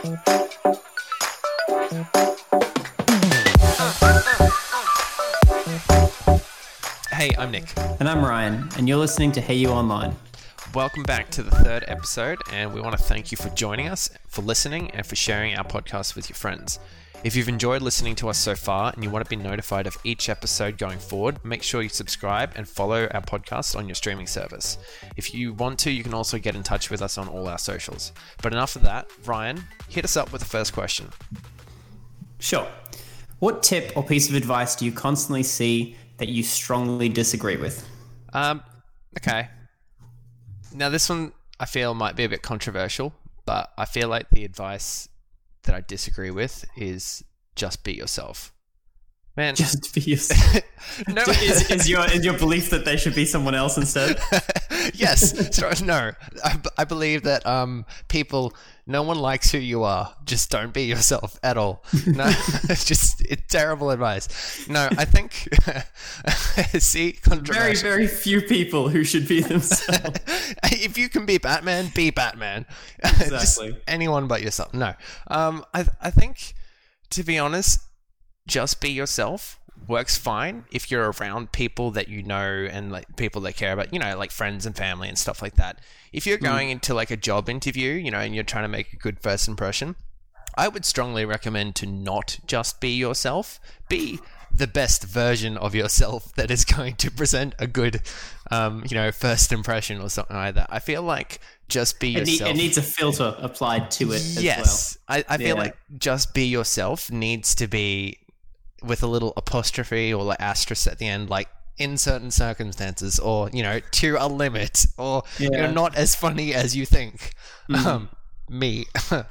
Hey, I'm Nick. And I'm Ryan, and you're listening to Hey You Online. Welcome back to the third episode, and we want to thank you for joining us, for listening, and for sharing our podcast with your friends. If you've enjoyed listening to us so far and you want to be notified of each episode going forward, make sure you subscribe and follow our podcast on your streaming service. If you want to, you can also get in touch with us on all our socials. But enough of that. Ryan, hit us up with the first question. Sure. What tip or piece of advice do you constantly see that you strongly disagree with? Okay. Now this one I feel might be a bit controversial, but I feel like the advice that I disagree with is just be yourself. Man, just be yourself. No, is your belief that they should be someone else instead? Yes. No, I believe that no one likes who you are. Just don't be yourself at all. No, it's terrible advice. No, I think see, very, very few people who should be themselves. If you can be Batman, be Batman. Exactly. Just anyone but yourself. No, I think, to be honest, just be yourself works fine if you're around people that you know and like people that care about, like friends and family and stuff like that. If you're going into like a job interview, and you're trying to make a good first impression, I would strongly recommend to not just be yourself. Be the best version of yourself that is going to present a good, first impression or something like that. I feel like just be yourself. It needs a filter applied to it yes, as well. I feel like just be yourself needs to be with a little apostrophe or like asterisk at the end, like in certain circumstances, or to a limit, or you're not as funny as you think. Me.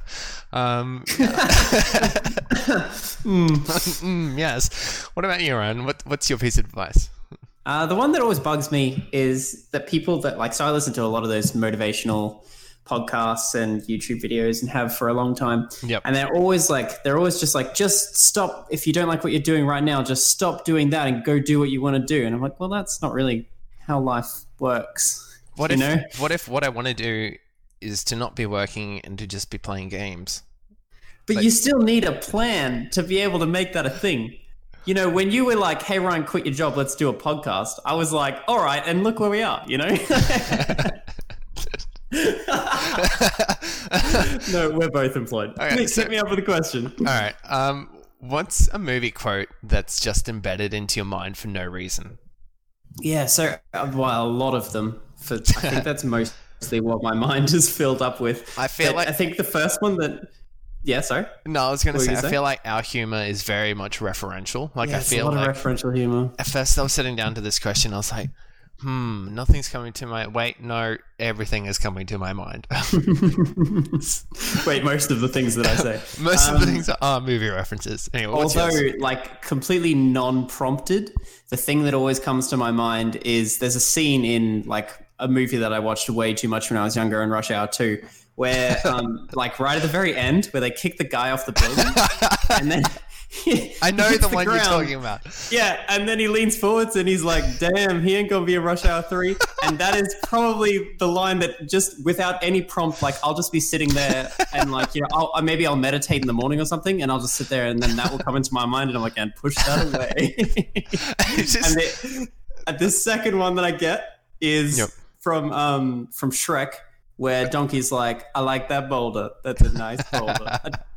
Yes. What about you, Ryan? What's your piece of advice? The one that always bugs me is that people that so I listen to a lot of those motivational podcasts and YouTube videos and have for a long time. Yep. And they're always just like, just stop. If you don't like what you're doing right now, just stop doing that and go do what you want to do. And I'm like, well, that's not really how life works. What if what I want to do is to not be working and to just be playing games? But you still need a plan to be able to make that a thing. When you were like, hey, Ryan, quit your job, let's do a podcast. I was like, all right. And look where we are, No, we're both employed. Okay, Nick, hit me up with a question. All right. What's a movie quote that's just embedded into your mind for no reason? Yeah, so a lot of them. I think that's mostly what my mind is filled up with. I think the first one that. Yeah, sorry. No, I was going to say, I feel like our humor is very much referential. Like, I feel like a lot of referential humor. At first, I was sitting down to this question. I was like, nothing's coming to my... Wait, no, everything is coming to my mind. Wait, most of the things that I say. Most of the things are movie references. Anyway, although, completely non-prompted, the thing that always comes to my mind is there's a scene in, a movie that I watched way too much when I was younger in Rush Hour 2, where, right at the very end, where they kick the guy off the building, and then... I know the one you're talking about. Yeah, and then he leans forwards and he's like, damn, he ain't gonna be a Rush Hour 3. And that is probably the line that just without any prompt, I'll just be sitting there and maybe I'll meditate in the morning or something, and I'll just sit there and then that will come into my mind and I'm like, and push that away. And the second one that I get is from Shrek, where Donkey's like, I like that boulder. That's a nice boulder.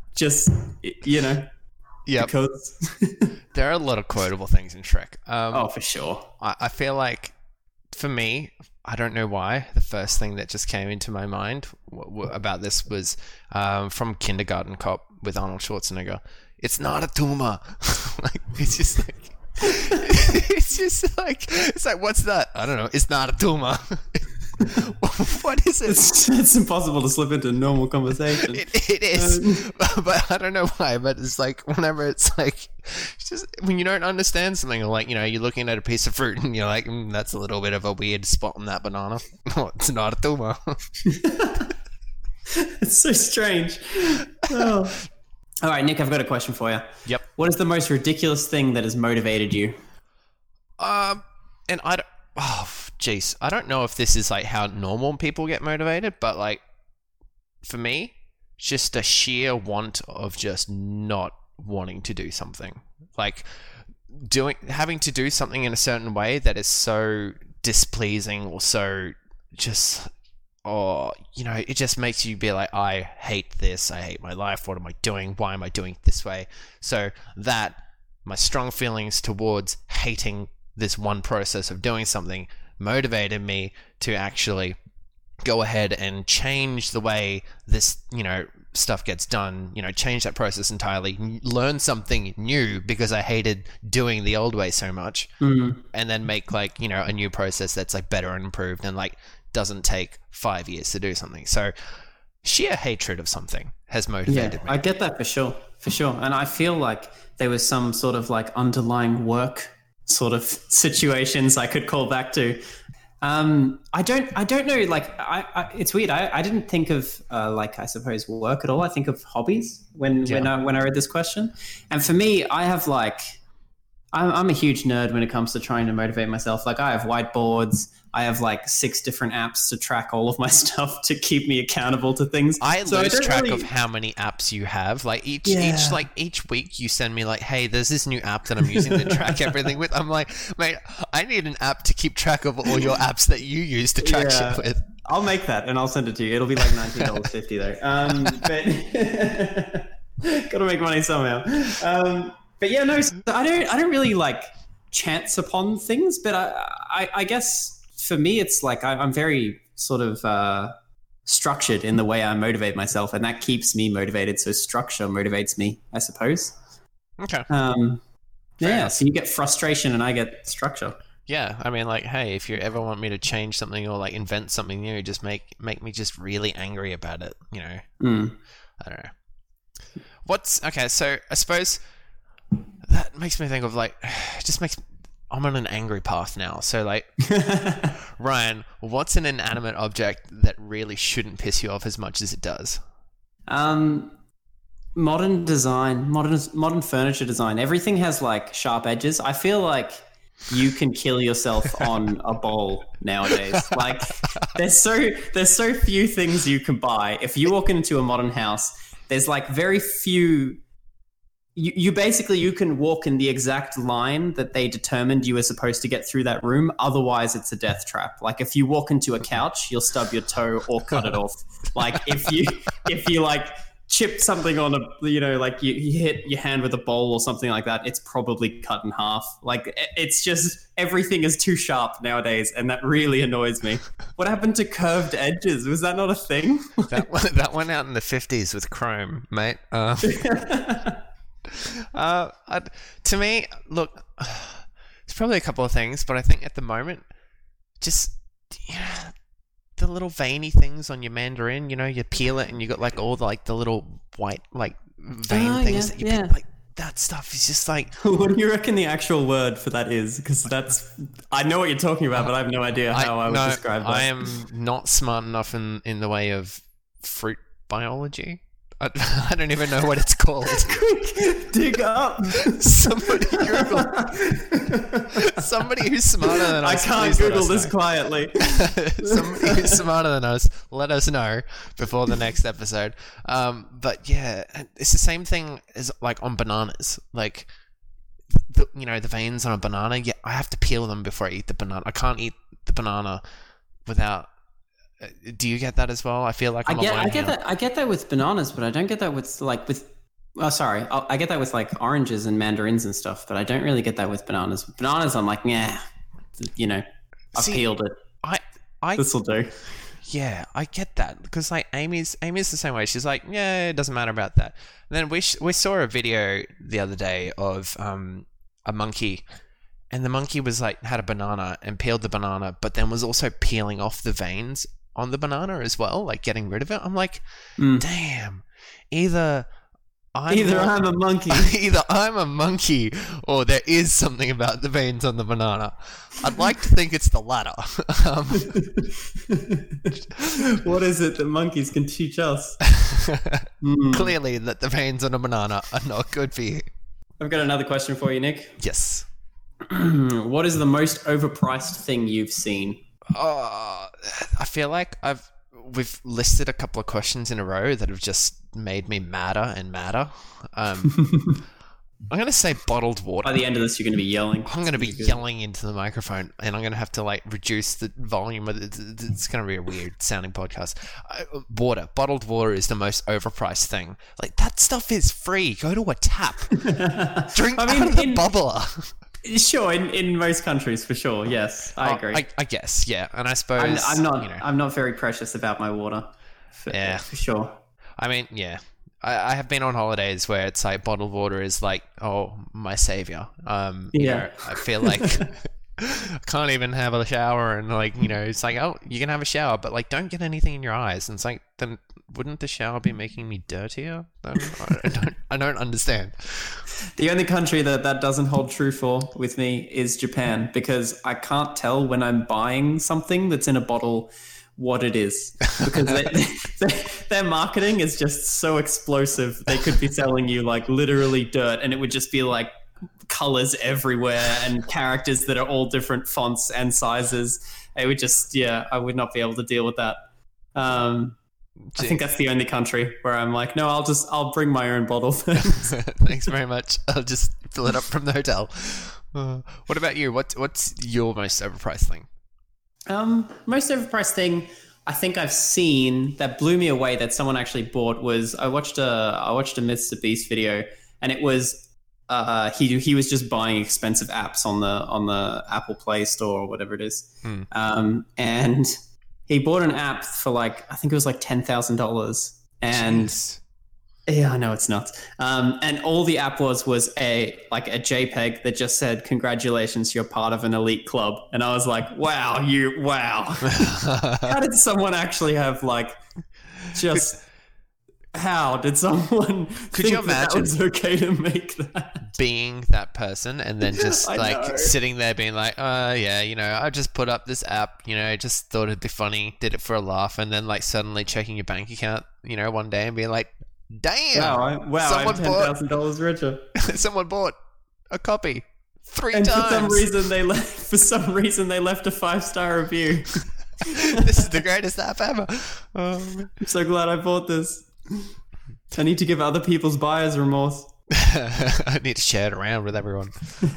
Yeah, because there are a lot of quotable things in Shrek. For sure. I feel like, for me, I don't know why, the first thing that just came into my mind about this was from Kindergarten Cop with Arnold Schwarzenegger. It's not a tumor. It's like, what's that? I don't know. It's not a tumor. What is it? It's impossible to slip into normal conversation. It is, but I don't know why. But it's like whenever it's just when you don't understand something, or you're looking at a piece of fruit and you're like, that's a little bit of a weird spot on that banana. No, it's not a tumor. It's so strange. Oh. All right, Nick, I've got a question for you. Yep. What is the most ridiculous thing that has motivated you? And I don't... Oh, jeez. I don't know if this is how normal people get motivated, but for me, just a sheer want of just not wanting to do something. Like having to do something in a certain way that is so displeasing or so just, it just makes you be like, I hate this. I hate my life. What am I doing? Why am I doing it this way? So that my strong feelings towards hating this one process of doing something motivated me to actually go ahead and change the way this, stuff gets done, change that process entirely, learn something new because I hated doing the old way so much, and then make like, a new process that's like better and improved and like doesn't take 5 years to do something. So sheer hatred of something has motivated me. I get that for sure. And I feel like there was some sort of like underlying work sort of situations I could call back to. I don't know. Like, it's weird. I didn't think of like, I suppose, work at all. I think of hobbies when I read this question. And for me, I have like, I'm a huge nerd when it comes to trying to motivate myself. Like, I have whiteboards. I have like 6 different apps to track all of my stuff to keep me accountable to things. I lose track of how many apps you have. Like each week you send me like, hey, there's this new app that I'm using to track everything with. I'm like, mate, I need an app to keep track of all your apps that you use to track shit with. I'll make that and I'll send it to you. It'll be like $19.50 though. But gotta make money somehow. But yeah, no, so I don't really like chance upon things, but I guess for me, it's like I'm very sort of structured in the way I motivate myself, and that keeps me motivated. So structure motivates me, I suppose. Okay. So you get frustration and I get structure. Yeah, I mean, like, hey, if you ever want me to change something or like invent something new, just make me just really angry about it. I don't know. So I suppose that makes me think of like, I'm on an angry path now. So like, Ryan, what's an inanimate object that really shouldn't piss you off as much as it does? Modern design, modern furniture design. Everything has like sharp edges. I feel like you can kill yourself on a bowl nowadays. Like there's so few things you can buy. If you walk into a modern house, there's like very few. You basically, you can walk in the exact line that they determined you were supposed to get through that room. Otherwise, it's a death trap. Like if you walk into a couch, you'll stub your toe or cut it off. Like if you like chip something on like you hit your hand with a bowl or something like that, it's probably cut in half. Like it's just, everything is too sharp nowadays. And that really annoys me. What happened to curved edges? Was that not a thing? that went out in the 50s with chrome, mate. To me, look, it's probably a couple of things, but I think at the moment, just the little veiny things on your mandarin, you peel it and you got like all the little white like vein things that you peel, like that stuff is just like. What do you reckon the actual word for that is? Because I know what you're talking about, but I have no idea how I would describe that. I am not smart enough in the way of fruit biology. I don't even know what it's called. Quick, dig up. Somebody Google. Somebody who's smarter than us. I can't Google this quietly. Somebody who's smarter than us, let us know before the next episode. But yeah, it's the same thing as like on bananas. Like, the veins on a banana. Yeah, I have to peel them before I eat the banana. I can't eat the banana without. Do you get that as well? I feel like I get that with bananas, but I don't get that with I get that with like oranges and mandarins and stuff, but I don't really get that with bananas. Bananas, I'm like, yeah, I peeled it. This will do. Yeah, I get that because like Amy's the same way. She's like, yeah, it doesn't matter about that. And then we saw a video the other day of a monkey. And the monkey was like, had a banana and peeled the banana, but then was also peeling off the veins on the banana as well, like getting rid of it. I'm like, damn, either I'm a monkey. Either I'm a monkey or there is something about the veins on the banana. I'd like to think it's the latter. What is it that monkeys can teach us? Clearly that the veins on a banana are not good for you. I've got another question for you, Nick. Yes. What is the most overpriced thing you've seen? I feel like we've listed a couple of questions in a row that have just made me madder and madder. I'm going to say bottled water. By the end of this, you're going to be yelling. I'm going to be yelling into the microphone, and I'm going to have to like reduce the volume. It's going to be a weird sounding podcast. Water, bottled water is the most overpriced thing. Like, that stuff is free. Go to a tap. Drink out of the bubbler. Sure, in most countries, for sure. Yes, I agree. I guess, yeah. And I suppose I'm not very precious about my water. For sure. I mean, yeah. I have been on holidays where it's like bottled water is like, oh, my savior. You know, I feel like I can't even have a shower, and like, you know, it's like, oh, you can have a shower, but like, don't get anything in your eyes. And it's like, then wouldn't the shower be making me dirtier? I don't understand. The only country that doesn't hold true for with me is Japan, because I can't tell when I'm buying something that's in a bottle what it is, because their marketing is just so explosive. They could be selling you like literally dirt, and it would just be like colors everywhere and characters that are all different fonts and sizes. It would just, I would not be able to deal with that. I think that's the only country where I'm like, no, I'll bring my own bottle. Thanks very much. I'll just fill it up from the hotel. What about you? What's your most overpriced thing? Most overpriced thing I think I've seen that blew me away that someone actually bought was I watched a Mr. Beast video, and it was he was just buying expensive apps on the Apple Play Store or whatever it is. And he bought an app for like, I think it was like $10,000, and jeez. Yeah, I know, it's nuts. And all the app was a JPEG that just said, "Congratulations, you're part of an elite club." And I was like, wow. How did someone actually have like, just how did someone could you imagine that was okay to make that? Being that person and then just like sitting there being like, yeah, you know, I just put up this app, you know, just thought it'd be funny, did it for a laugh, and then like suddenly checking your bank account, you know, one day and being like, damn! Wow! I'm $10,000 richer. Someone bought a copy 3 times. For some reason, they left a 5-star review. This is the greatest app ever. I'm so glad I bought this. I need to give other people's buyer's remorse. I need to share it around with everyone.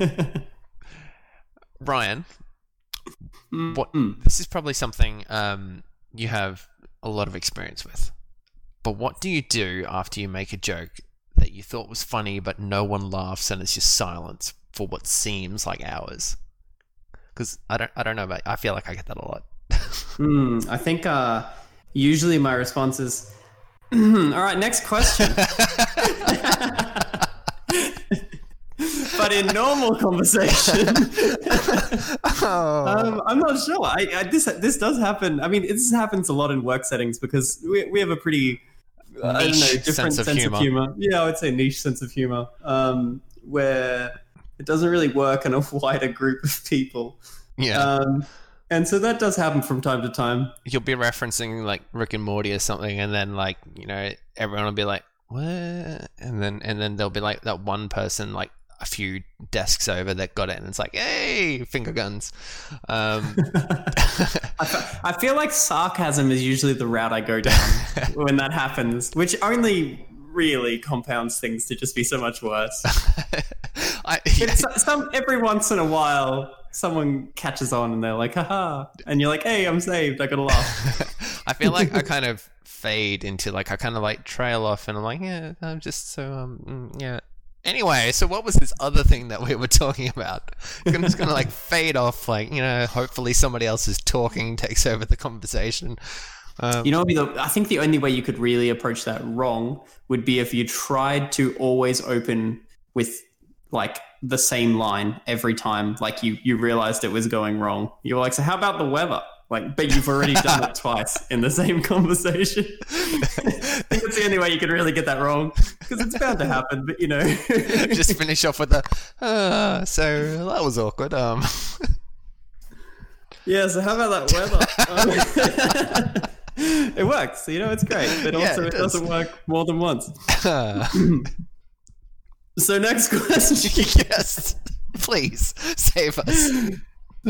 Ryan, this is probably something you have a lot of experience with. But what do you do after you make a joke that you thought was funny but no one laughs and it's just silence for what seems like hours? Because I don't know, but I feel like I get that a lot. I think usually my response is, all right, next question. But in normal conversation, I'm not sure. This does happen. I mean, this happens a lot in work settings because we have a pretty different sense of humor. Yeah, I would say niche sense of humor, where it doesn't really work in a wider group of people. Yeah. And so that does happen from time to time. You'll be referencing like Rick and Morty or something, and then like, you know, everyone will be like, what? And then there'll be like that one person like a few desks over that got it, and it's like, hey, finger guns. I feel like sarcasm is usually the route I go down when that happens, which only really compounds things to just be so much worse. Every once in a while, someone catches on and they're like, haha, and you're like, hey, I'm saved, I got a laugh. I feel like I kind of fade into like, I kind of like trail off, and I'm like, yeah, I'm just so yeah. Anyway, so what was this other thing that we were talking about? I'm just going to like fade off, like, you know, hopefully somebody else is talking, takes over the conversation. You know, I think the only way you could really approach that wrong would be if you tried to always open with like the same line every time, like you realized it was going wrong. You were like, so how about the weather? Like, but you've already done it twice in the same conversation. I think that's the only way you can really get that wrong, because it's bound to happen. But you know, just finish off with the. So that was awkward. Yeah. So how about that weather? It works. You know, it's great, but also it doesn't work more than once. So next question. Yes, please save us.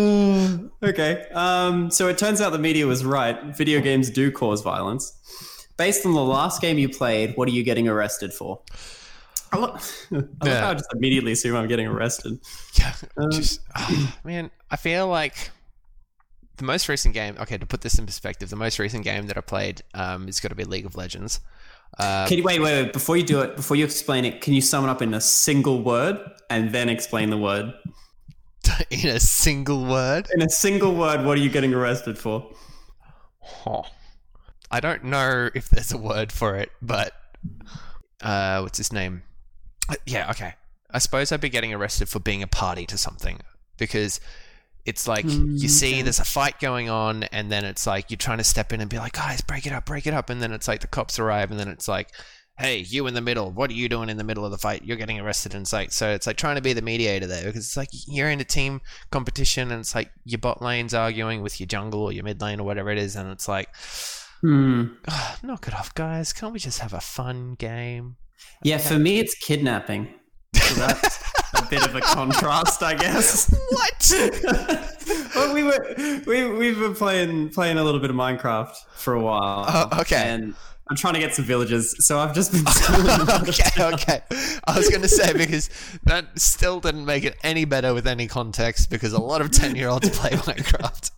Okay. So it turns out the media was right. Video games do cause violence. based on the last game you played, what are you getting arrested for? I love how I just immediately assume I'm getting arrested. Yeah, man, I feel like the most recent game. Okay, to put this in perspective, the most recent game that I played is got to be League of Legends. Can you wait? Before you do it, before you explain it, can you sum it up in a single word and then explain the word? In a single word? In a single word, what are you getting arrested for? Oh, I don't know if there's a word for it, but what's his name? Yeah, okay. I suppose I'd be getting arrested for being a party to something, because it's like you see there's a fight going on, and then it's like you're trying to step in and be like, guys, break it up, and then it's like the cops arrive, and then it's like, hey, you in the middle, what are you doing in the middle of the fight? You're getting arrested. And so it's like trying to be the mediator there, because it's like you're in a team competition, and it's like your bot lane's arguing with your jungle or your mid lane or whatever it is, and it's like, knock it off, guys. Can't we just have a fun game? Yeah, for me, it's kidnapping. So that's a bit of a contrast, I guess. What? Well, we've been playing a little bit of Minecraft for a while. Oh, okay. And I'm trying to get some villages, so I've just been stealing Okay. I was going to say, because that still didn't make it any better with any context, because a lot of 10-year-olds play Minecraft.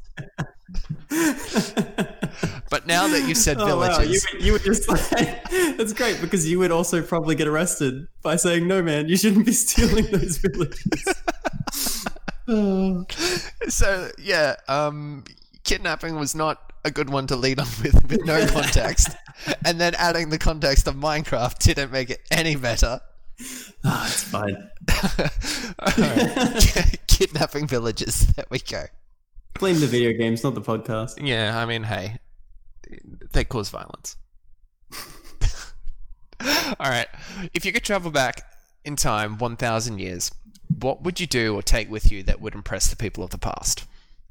But now that you said villages... Wow. You would just like... That's great, because you would also probably get arrested by saying, no, man, you shouldn't be stealing those villages. So, yeah, kidnapping was not a good one to lead on with no context. And then adding the context of Minecraft didn't make it any better. It's fine. Kidnapping villages. There we go. Blame the video games, not the podcast. Yeah, I mean, hey, they cause violence. All right. If you could travel back in time 1,000 years, what would you do or take with you that would impress the people of the past?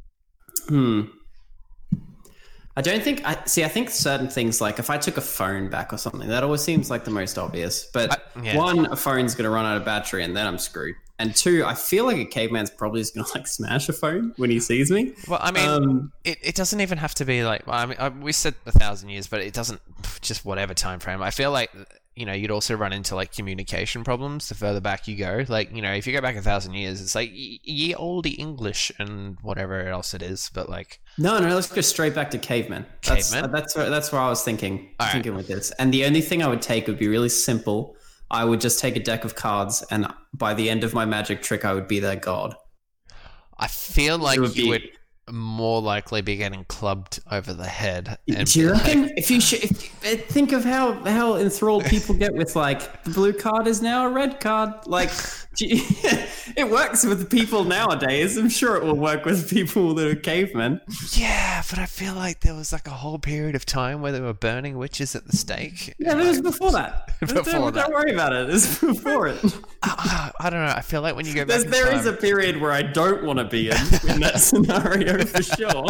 I don't think... I think certain things, like if I took a phone back or something, that always seems like the most obvious. But one, a phone's going to run out of battery and then I'm screwed. And two, I feel like a caveman's probably just going to like smash a phone when he sees me. Well, I mean, it doesn't even have to be like... I mean, we said 1,000 years, but it doesn't... Just whatever time frame. I feel like... you'd also run into like communication problems the further back you go. Like, if you go back 1,000 years, it's like ye olde English and whatever else it is. But like, no, let's go straight back to cavemen. That's where I was thinking with this. And the only thing I would take would be really simple. I would just take a deck of cards, and by the end of my magic trick, I would be their god. I feel like you would more likely be getting clubbed over the head. Do you reckon? If think of how enthralled people get with like the blue card is now a red card, like it works with people nowadays. I'm sure it will work with people that are cavemen. Yeah, but I feel like there was like a whole period of time where they were burning witches at the stake. Yeah, but it was before that. Don't worry about it. It's before it. I don't know. I feel like when you go back, there is a period where I don't want to be in that scenario for sure.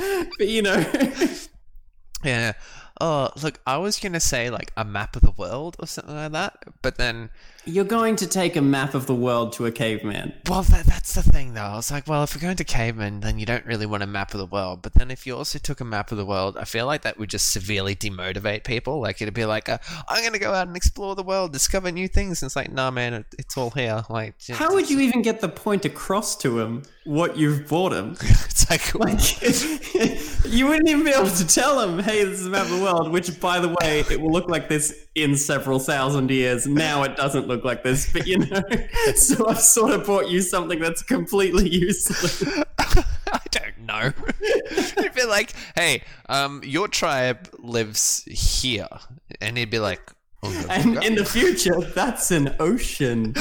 But yeah. Oh, look, I was going to say like a map of the world or something like that, but then... You're going to take a map of the world to a caveman. Well, that's the thing, though. I was like, well, if we're going to caveman, then you don't really want a map of the world. But then if you also took a map of the world, I feel like that would just severely demotivate people. Like, it'd be like, I'm going to go out and explore the world, discover new things. And it's like, nah, man, it's all here. Like, how would you even get the point across to him what you've bought him? It's like you wouldn't even be able to tell him, hey, this is a map of the world, which, by the way, it will look like this in several thousand years. Now it doesn't look like this, but so I've sort of bought you something that's completely useless. I don't know. It'd be like, hey, your tribe lives here, and he'd be like, and in the future, that's an ocean.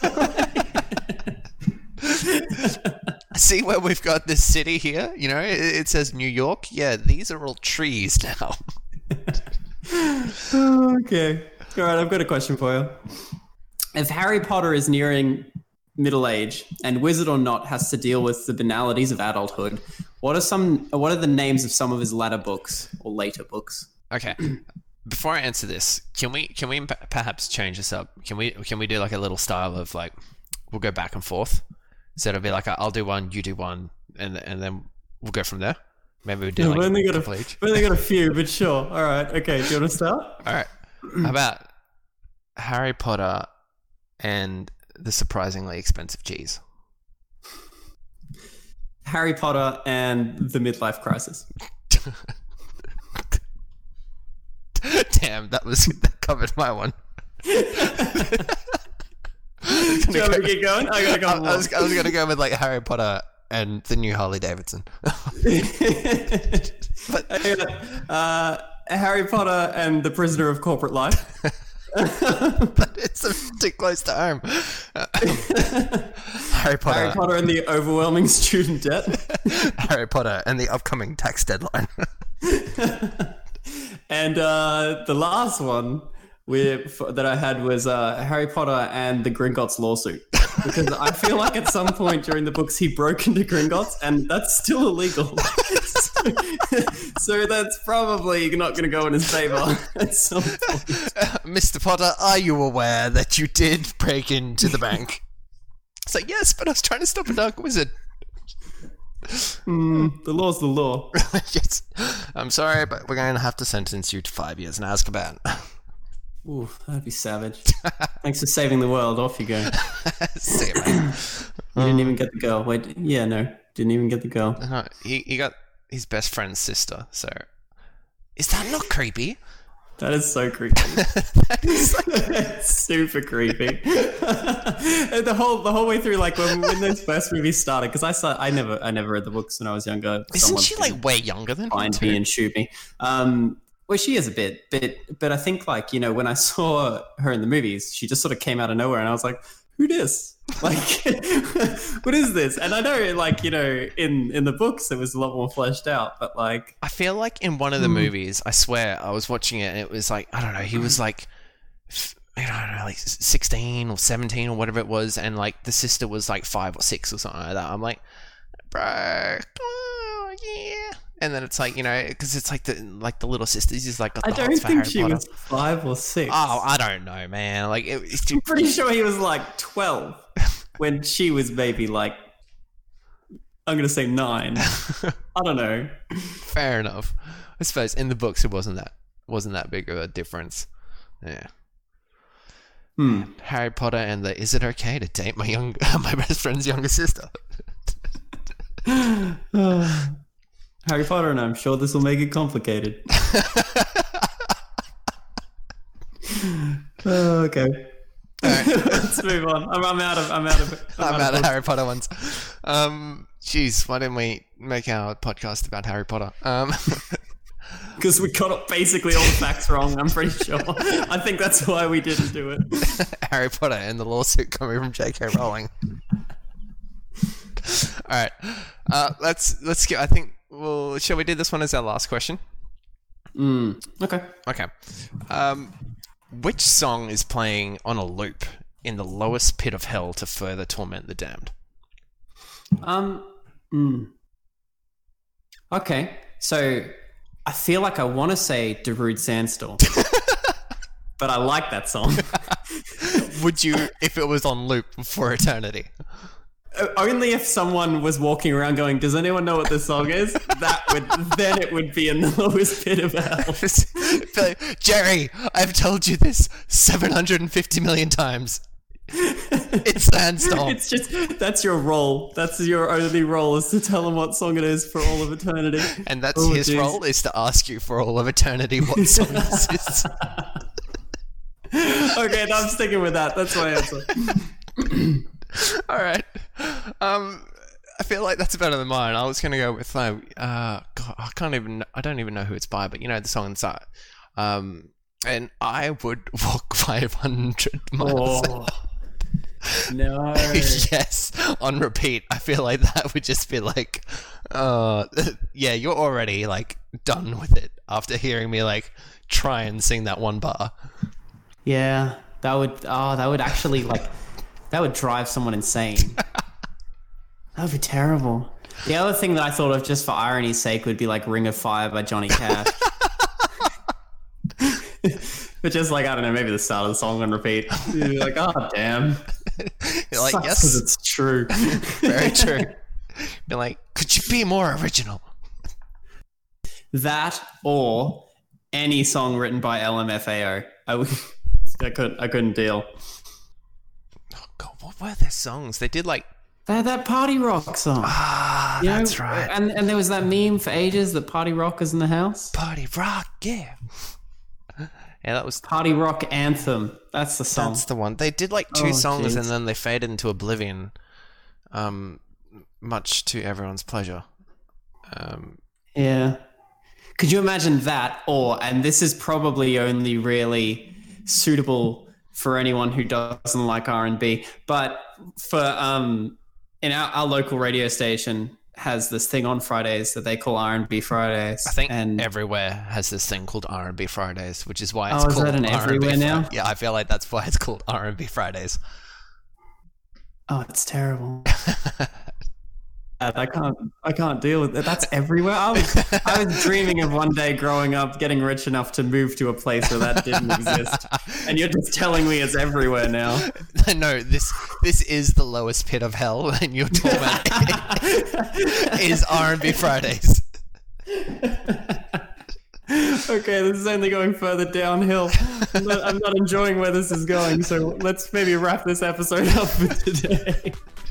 See where we've got this city here? It says New York. Yeah, these are all trees now. Okay. All right, I've got a question for you. If Harry Potter is nearing middle age and Wizard or Not has to deal with the banalities of adulthood, what are the names of some of his latter books or later books? Okay. Before I answer this, can we perhaps change this up? Can we do like a little style of like, we'll go back and forth? So it'll be like I'll do one, you do one, and then we'll go from there. Maybe we do like we've a couple each. only got a few, but sure. All right. Okay. Do you want to start? All right. How about Harry Potter and the surprisingly expensive cheese? Harry Potter and the midlife crisis. Damn, that covered my one. Do you want me to keep going? I gotta go. I was gonna go with like Harry Potter and the new Harley Davidson. But Harry Potter and the prisoner of corporate life. but it's too close to home. Harry Potter and the overwhelming student debt. Harry Potter and the upcoming tax deadline. And the last one that I had was Harry Potter and the Gringotts lawsuit. Because I feel like at some point during the books he broke into Gringotts, and that's still illegal. So that's probably not going to go in his favor at some point. Mr. Potter, are you aware that you did break into the bank? It's like, yes, but I was trying to stop a dark wizard. The law's the law. Yes. I'm sorry, but we're going to have to sentence you to 5 years in Azkaban. Ooh, that'd be savage. Thanks for saving the world. Off you go. See you, mate. You didn't even get the girl. Wait, yeah, no. Didn't even get the girl. He got his best friend's sister, so... Is that not creepy? That is so creepy. That's super creepy. the whole way through, like when those first movies started, because I never read the books when I was younger. Isn't she like way younger than find me and shoot me? Well, she is a bit, but I think like when I saw her in the movies, she just sort of came out of nowhere, and I was like, "Who dis? Like, what is this?" And I know, like in the books, it was a lot more fleshed out, but like, I feel like in one of the movies, I swear, I was watching it, and it was like, I don't know, he was like, I don't know, like 16 or 17 or whatever it was, and like the sister was like 5 or 6 or something like that. I'm like, bro, oh, yeah. And then it's like, because it's like the little sisters is like got the I don't hots for think Harry she Potter. was 5 or 6. Oh, I don't know, man. Like, I'm pretty sure he was like 12 when she was maybe like, I'm gonna say 9. I don't know. Fair enough. I suppose in the books it wasn't that big of a difference. Yeah. Harry Potter and the is it okay to date my best friend's younger sister? Harry Potter, and I'm sure this will make it complicated. Okay. All right. Let's move on. I'm out of Harry Potter ones. Jeez, why didn't we make our podcast about Harry Potter? Because we got basically all the facts wrong, I'm pretty sure. I think that's why we didn't do it. Harry Potter and the lawsuit coming from J.K. Rowling. All right. Let's get. I think. Well, shall we do this one as our last question? Okay. Okay. Which song is playing on a loop in the lowest pit of hell to further torment the damned? Okay. So I feel like I want to say Darude Sandstorm, but I like that song. Would you, if it was on loop for eternity? Only if someone was walking around going, "Does anyone know what this song is?" Then it would be in the lowest pit of hell. Jerry, I've told you this 750 million times. It's Sandstorm. It's just that's your role. That's your only role is to tell him what song it is for all of eternity. And that's his role is to ask you for all of eternity what song this is. Okay, I'm sticking with that. That's my answer. All right. I feel like that's better than mine. I was gonna go with God, I don't even know who it's by, but the song inside. And I would walk 500 miles. Oh, no. Yes, on repeat. I feel like that would just be like, yeah, you're already like done with it after hearing me like try and sing that one bar. Yeah, that would actually like. That would drive someone insane. That would be terrible. The other thing that I thought of just for irony's sake would be like Ring of Fire by Johnny Cash. But just like, I don't know, maybe the start of the song on repeat. You're like, oh, damn. You're like, sucks yes. Because it's true. Very true. You're like, could you be more original? That or any song written by LMFAO. I couldn't deal. Oh God, what were their songs? They did like That party rock song. ah, that's right. And there was that meme for ages, the party rockers in the house. Party rock, yeah. Yeah, that was Party rock anthem. That's the song. That's the one. They did like two songs jeez. and then they faded into oblivion, much to everyone's pleasure. Yeah. Could you imagine that? And this is probably only really suitable for anyone who doesn't like R&B, but for in our local radio station has this thing on Fridays that they call R&B Fridays. I think everywhere has this thing called R&B Fridays, which is why it's is called that an R&B everywhere now? Yeah, I feel like that's why it's called R&B Fridays. Oh, it's terrible. I can't deal with it. That's everywhere. I was dreaming of one day growing up, getting rich enough to move to a place where that didn't exist. And you're just telling me it's everywhere now. No, this is the lowest pit of hell, and your torment is R&B Fridays. Okay, this is only going further downhill. I'm not enjoying where this is going, so let's maybe wrap this episode up for today.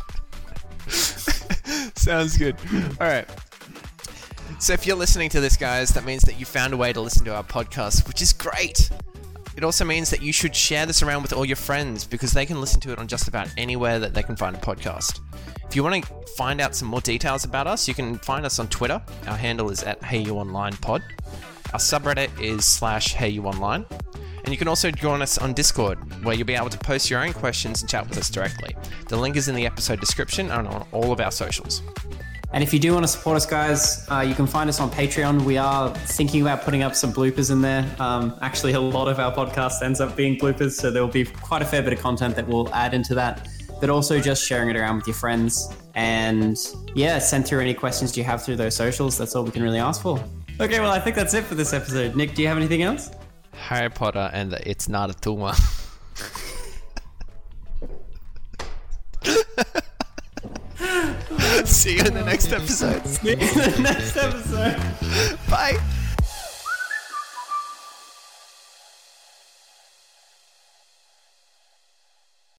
Sounds good. All right. So if you're listening to this, guys, that means that you found a way to listen to our podcast, which is great. It also means that you should share this around with all your friends because they can listen to it on just about anywhere that they can find a podcast. If you want to find out some more details about us, you can find us on Twitter. Our handle is @HeyYouOnlinePod. Our subreddit is /HeyYouOnline. And you can also join us on Discord, where you'll be able to post your own questions and chat with us directly. The link is in the episode description and on all of our socials. And if you do want to support us, guys, you can find us on Patreon. We are thinking about putting up some bloopers in there. Actually, a lot of our podcast ends up being bloopers, so there will be quite a fair bit of content that we'll add into that. But also just sharing it around with your friends. And yeah, send through any questions you have through those socials. That's all we can really ask for. Okay, well, I think that's it for this episode. Nick, do you have anything else? Harry Potter and It's Not a Tumor. See you in the next episode. See you in the next episode. Bye.